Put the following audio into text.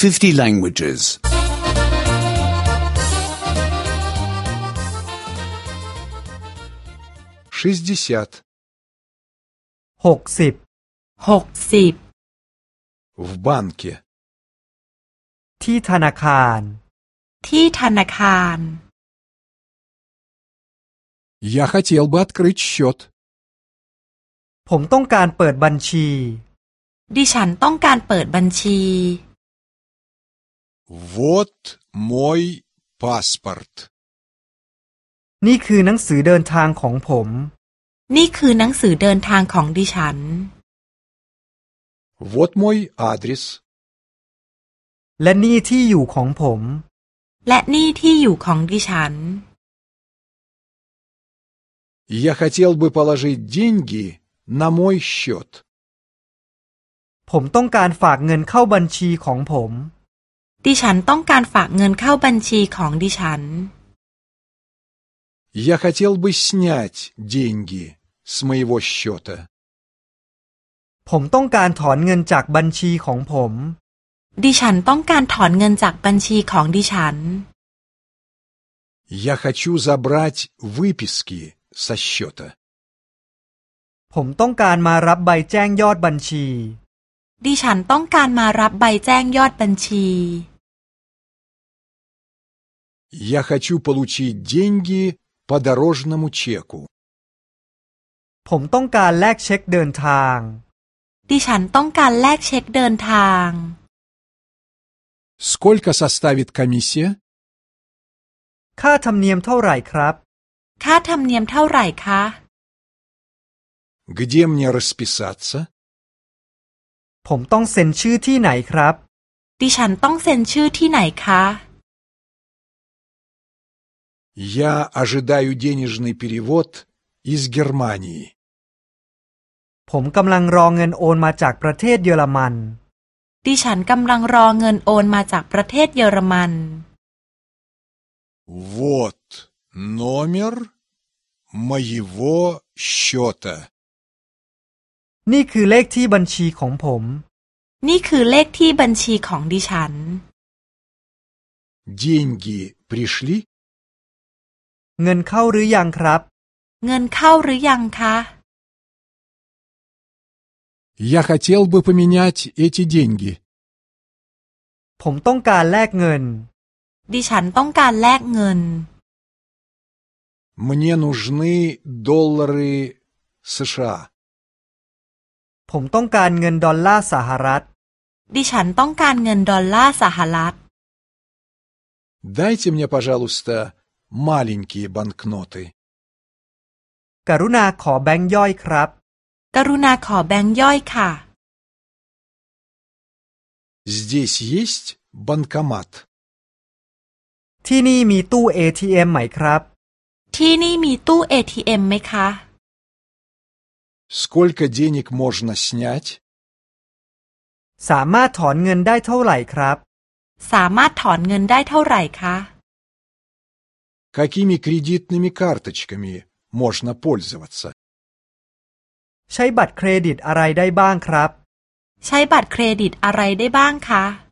50 languages. 60. 60 В банке. ที่ธนาคารที่ธนาคาร Я хотел бы открыть счет. ผมต้องการเปิดบัญชีดิฉันต้องการเปิดบัญชี Вот мой паспорт. นี่คือหนังสือเดินทางของผมนี่คือหนังสือเดินทางของดิฉัน Вот мой адрес. และนี่ที่อยู่ของผมและนี่ที่อยู่ของดิฉัน Я хотел бы положить деньги на мой счет. ผมต้องการฝากเงินเข้าบัญชีของผมดิฉันต้องการฝากเงินเข้าบัญชีของดิฉัน Я хотел бы снять деньги с моего счета. ผมต้องการถอนเงินจากบัญชีของผมดิฉันต้องการถอนเงินจากบัญชีของดิฉัน Я хочу забрать выписки со счета. ผมต้องการมารับใบแจ้งยอดบัญชีดิฉันต้องการมารับใบแจ้งยอดบัญชี Я хочу получить деньги по дорожному чеку. ผมต้องการแลกเช็คเดินทางดิฉันต้องการแลกเช็คเดินทาง Сколько составит комиссия? ค่าธรรมเนียมเท่าไหร่ครับค่าธรรมเนียมเท่าไหร่คะ Где мне расписаться? ผมต้องเซ็นชื่อที่ไหนครับดิฉันต้องเซ็นชื่อที่ไหนคะ Я ожидаю денежный перевод из Германии. ผมกำลังรอเงินโอนมาจากประเทศเยอรมันดิฉันกำลังรอเงินโอนมาจากประเทศเยอรมัน Вот номер моего счета. นี่คือเลขที่บัญชีของผมนี่คือเลขที่บัญชีของดิฉัน Деньги пришли? เงินเข้าหรือยังครับเงินเข้าหรือยังคะ Я хотел бы поменять эти деньги. ผมต้องการแลกเงินดิฉันต้องการแลกเงิน Мне нужны доллары США. ผมต้องการเงินดอลลาร์สหรัฐดิฉันต้องการเงินดอลลาร์สหรัฐ Дайте мне, пожалуйста, маленькие банкноты. กรุณาขอแบงค์ย่อยครับกรุณาขอแบงค์ย่อยค่ะ Здесь есть банкомат. ที่นี่มีตู้ ATM ไหมครับที่นี่มีตู้ ATM ไหมคะ Сколько денег можно снять? สามารถถอนเงินได้เท่าไหร่ครับสามารถถอนเงินได้เท่าไหร่คะ Какими кредитными карточками можно пользоваться? ใช้บัตรเครดิตอะไรได้บ้างครับใช้บัตรเครดิตอะไรได้บ้างคะ